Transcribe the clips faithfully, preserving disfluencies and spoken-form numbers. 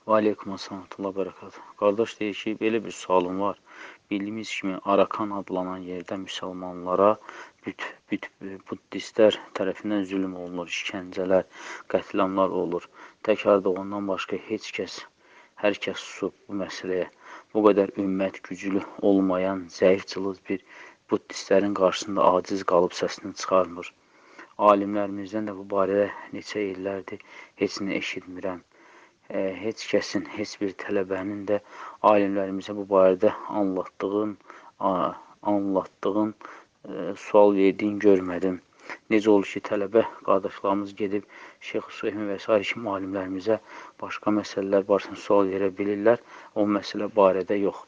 Və aleykum əssalam bərəkət. Qardaş deyir ki, belə bir sualım var. Bildiyimiz kimi Arakan adlanan yerdə müsəlmanlara büt, büt, buddistlər tərəfindən zülm olunur, işgəncələr, qətliamlar olur. Təkrarda ondan başqa heç kəs, hər kəs susub bu məsələyə. Bu qədər ümmət güclü olmayan, zəif cılız bir buddistlərin qarşısında aciz qalıb səsini çıxarmır. Alimlərimizdən də bu barədə neçə illərdir heç nə eşitmirəm. E, heç kəsin, heç bir tələbənin də alimlərimizə bu barədə anlatdığın, a, anlatdığın, e, sual verdiyin görmədim. Necə olur ki, tələbə qardaşlarımız gedib Şeyx Hüseymin və s. kimi alimlərimizə başqa məsələlər barəsində sual verə bilirlər, o məsələ barədə yox.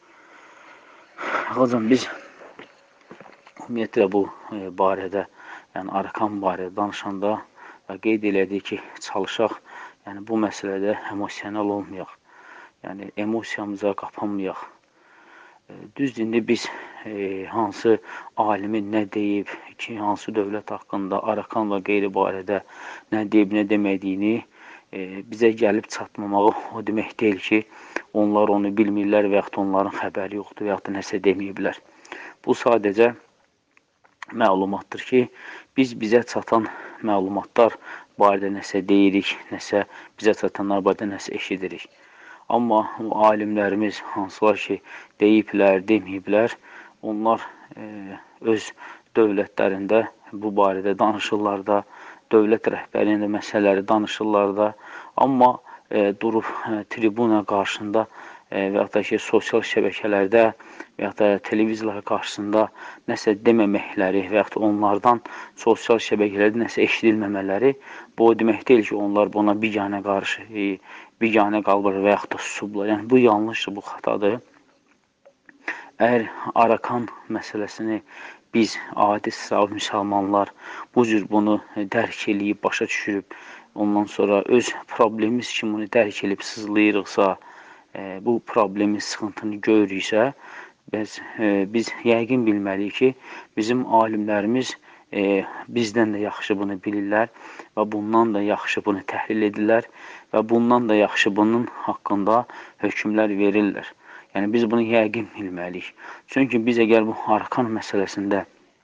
Hocam, biz ümumiyyətlə bu e, barədə, yəni Arakan barədə danışanda və qeyd elədik ki, çalışaq, yəni bu məsələdə emosional olmayaq, yəni emosiyamıza qapanmayaq. E, düzdür, indi biz e, hansı alimin nə deyib ki, hansı dövlət haqqında, Arakan və qeyri barədə nə deyib, nə demədiyini e, bizə gəlib çatmamağı o demək deyil ki, onlar onu bilmirlər və yaxud onların xəbəri yoxdur və yaxud da nəsə deməyiblər. Bu sadəcə məlumatdır ki, biz bizə çatan məlumatlar barədə nəsə deyirik, nəsə bizə çatanlar barədə nəsə eşidirik. Amma alimlərimiz hansılar ki, deyiblər, deməyiblər, onlar e, öz dövlətlərində bu barədə danışırlar da, dövlət rəhbərində məsələləri danışırlar da, amma e, durub e, tribuna qarşısında e, və yaxud da ki, sosial şəbəkələrdə və yaxud da televizorlar qarşısında nəsə deməməkləri və yaxud da onlardan sosial şəbəkələrdə nəsə eşidilməmələri, bu o demək deyil ki, onlar buna biganə qarşı, e, biganə qalır və yaxud da susublar. Yəni, bu yanlışdır, bu xatadır. Əgər Arakan məsələsini biz, adi sıralı müsəlmanlar, bu cür bunu dərk eləyib, başa düşürüb, ondan sonra öz problemimiz kimi bunu dərk eləyib sızlayırıqsa, e, bu problemin sıxıntını görürüksə, biz, e, biz yəqin bilməliyik ki, bizim alimlərimiz e, bizdən də yaxşı bunu bilirlər və bundan da yaxşı bunu təhlil edirlər və bundan da yaxşı bunun haqqında hökmlər verirlər. Yəni, biz bunu yəqin bilməliyik. Çünki biz əgər bu Arakan məsələsində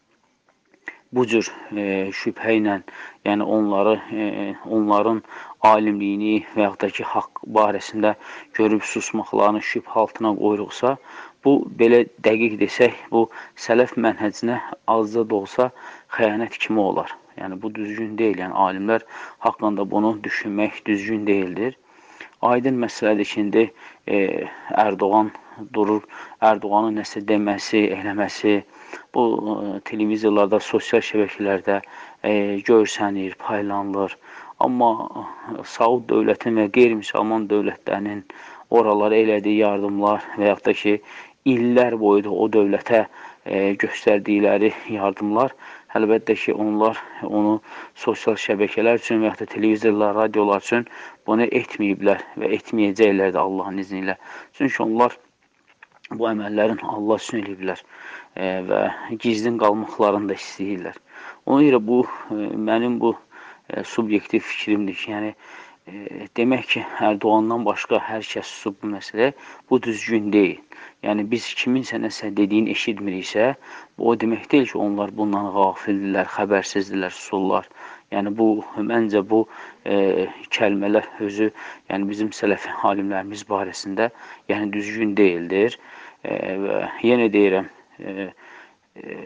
bu cür e, şübhə ilə, yəni onları, e, onların alimliyini və yaxud da ki, haqq barəsində görüb susmaqlarını şübhə altına qoyuruqsa, bu, belə dəqiq desək, bu sələf mənhəcinə azca da olsa xəyanət kimi olar. Yəni, bu düzgün deyil. Yəni, alimlər haqqında bunu düşünmək düzgün deyildir. Aydın məsələdir ki, indi e, Ərdoğan durur, Ərdoğanın nəsə deməsi, eləməsi, bu e, televizorlarda, sosial şəbəkələrdə e, görsənir, paylanılır. Amma Saud dövlətin və qeyri-müsəlman dövlətlərinin oralara elədiyi yardımlar və yaxud da ki, illər boyu da o dövlətə e, göstərdikləri yardımlar, əlbəttə ki, onlar onu sosial şəbəkələr üçün və yaxud da televizorlar, radiolar üçün bunu etməyiblər və etməyəcəklər də Allahın izni ilə. Çünki onlar bu əməllərin Allah üçün eləyiblər e, və gizlin qalmaqlarını da istəyirlər. Ona görə bu, e, mənim bu e, subyektiv fikrimdir ki, yəni, e, demək ki, Ərdoğandan başqa hər kəs susub bu məsələ, bu düzgün deyil. Yəni, biz kiminsə nəsə dediyini eşitmiriksə, bu o demək deyil ki, onlar bundan qafildirlər, xəbərsizdirlər, susurlar. Yəni, bu, məncə bu e, kəlmələr özü, yəni bizim sələfi alimlərimiz barəsində, yəni düzgün deyildir. E, və yenə deyirəm, e, e,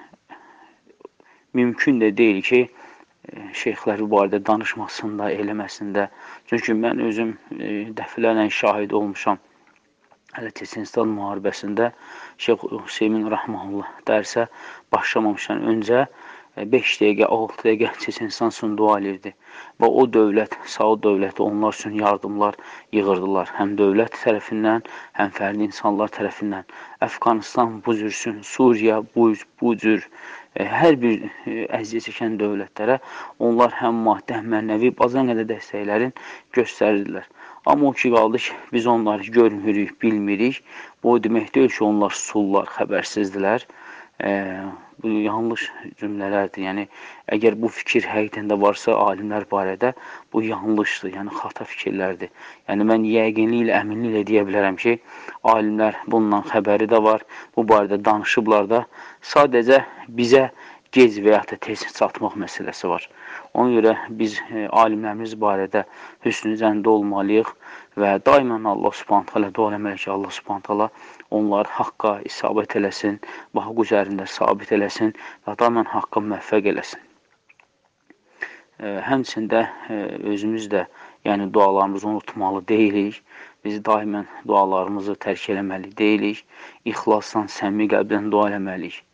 mümkün də deyil ki, e, şeyxlər bu barədə danışmasında, eləməsində. Çünki mən özüm e, dəfələrlə şahid olmuşam. Hələ Çeçenistan müharibəsində Şeyx Hüseymin Rəhmanullah dərsə başlamamışdan öncə beş dəqiqə, altı dəqiqə Çeçenistan üçün dua edirdi. Və o dövlət, Saud dövləti onlar üçün yardımlar yığırdılar. Həm dövlət tərəfindən, həm fərdi insanlar tərəfindən. Əfqanistan bu cürsün, Suriya bu, bu cür, e, hər bir e, əziyyət çəkən dövlətlərə onlar həm maddi, həm mənəvi bazan qədər dəstəklərin göstərirdilər. Amma o ki, qaldı ki, biz onları görmürük, bilmirik. Bu o demək deyil ki, onlar susurlar, xəbərsizdirlər. E, bu yanlış cümlələrdir. Yəni, əgər bu fikir həqiqətən də varsa alimlər barədə, bu yanlışdır, yəni xata fikirlərdir. Yəni, mən yəqinliklə, əminliklə deyə bilərəm ki, alimlər bundan xəbəri də var, bu barədə danışıblar da, sadəcə bizə gec və ya da tez çatmaq məsələsi var. Ona görə biz e, alimlərimiz barədə hüsnü zəndə olmalıyıq və daimən Allah Subhanahu taala dua eləməliyik ki, Allah Subhanahu taala onları haqqa isabət eləsin, bu haqq üzərində sabit eləsin və daimən haqqa müvəffəq eləsin. E, həmçində e, özümüz də yəni dualarımızı unutmalı deyilik. Biz daimən dualarımızı tərk eləməli deyilik. İxlasla, səmimi qəlbdən dua eləməliyik.